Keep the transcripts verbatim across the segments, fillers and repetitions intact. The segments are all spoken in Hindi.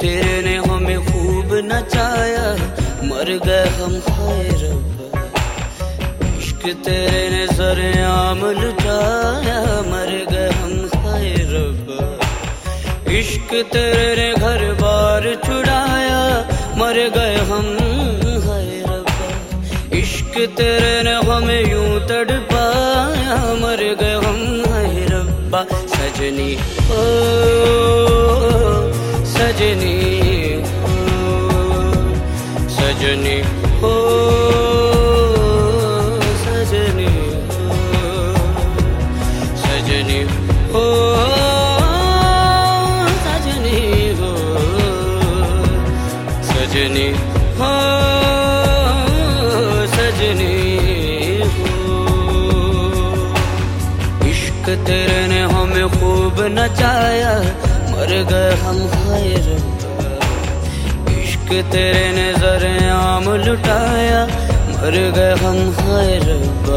तेरे ने हमें खूब नचाया, मर गए हम हाय रब्बा। इश्क तेरे ने सरेआम लुटाया, मर गए हम हाय रब्बा। इश्क तेरे ने घर बार छुड़ाया, मर गए हम हाय रब्बा। इश्क तेरे ने हमें यूं तड़पाया, मर गए हम हाय रब्बा। सजनी ओ सजनी हो, सजनी हो, सजनी हो, सजनी हो, सजनी हो, सजनी हो, सजनी हो। इश्क तेरे ने हमें खूब नचाया, मर गए हम हाय रब्बा। इश्क तेरे ने सरेआम लुटाया, मर गए हम हाय रब्बा।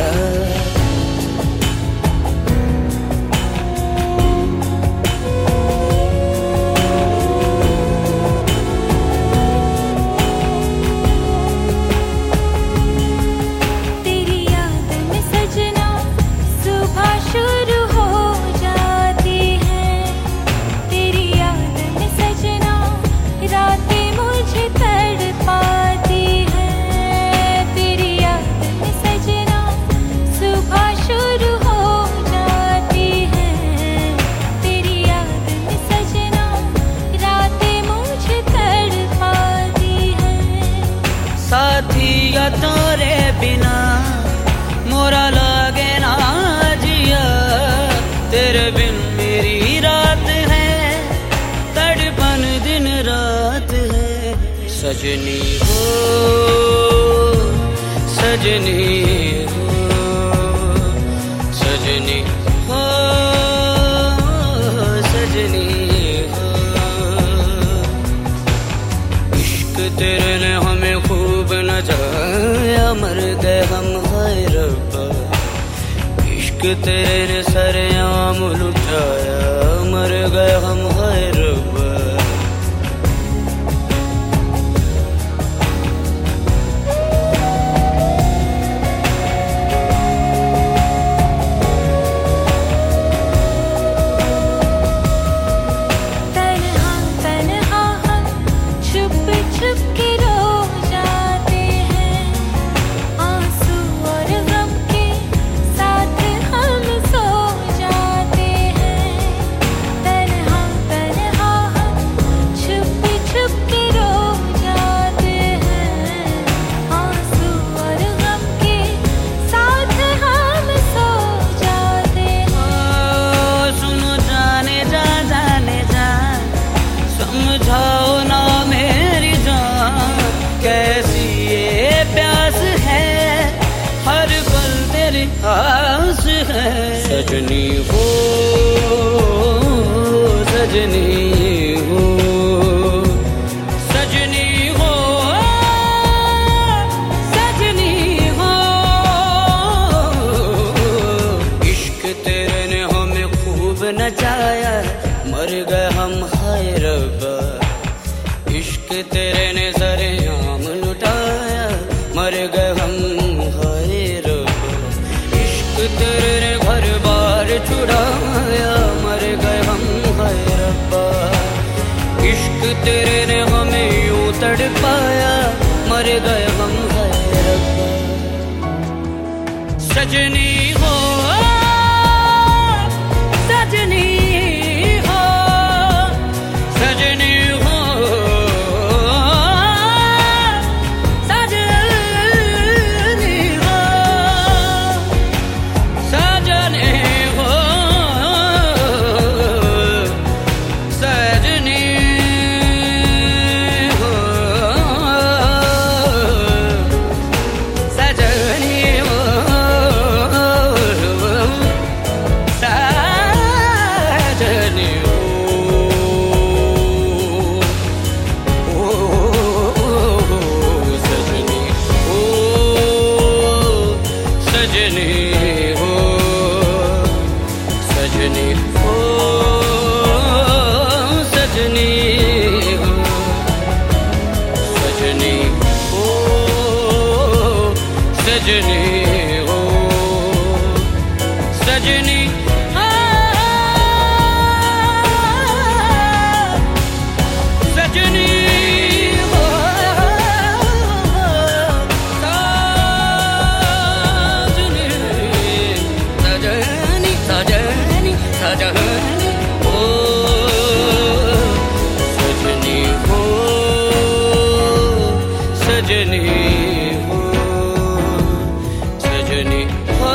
तोरे बिना मोरा लागे ना जिया, तेरे बिन मेरी रात है, तड़पन दिन रात है। सजनी हो, सजनी हो, सजनी हो, सजनी हो। इश्क तेरे ने हमें खूब नचाया, मर गए हम हाय रब्बा। इश्क तेरे ने सरेआम लुटाया, मर गए हम हाय रब्बा। सजनी हो, सजनी हो, सजनी हो, सजनी हो। इश्क तेरे ने हमें खूब नचाया, मर गए हम हाय रब्बा। इश्क तेरे ने सरेआम लुटाया, मर गए हम हाय रब्बा। इश्क तेरे ने घर बार छुड़ाया, मर गए हम हाय रब्बा। इश्क तेरे ने हमें यूं तड़पाया, मर गए हम हाय रब्बा। सजनी हो, सजनी हो, सजनी हो, सजनी हो, सजनी हो, सजनी हो, सजनी हो। सजनी हो सजनी सजनी हो सजनी सजनी सजनी हो सजनी हो सजनी हो सजनी हो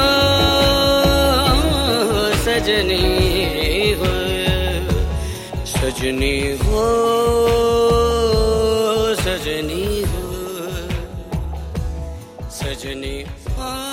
सजनी हो सजनी हो सजनी हो सजनी हो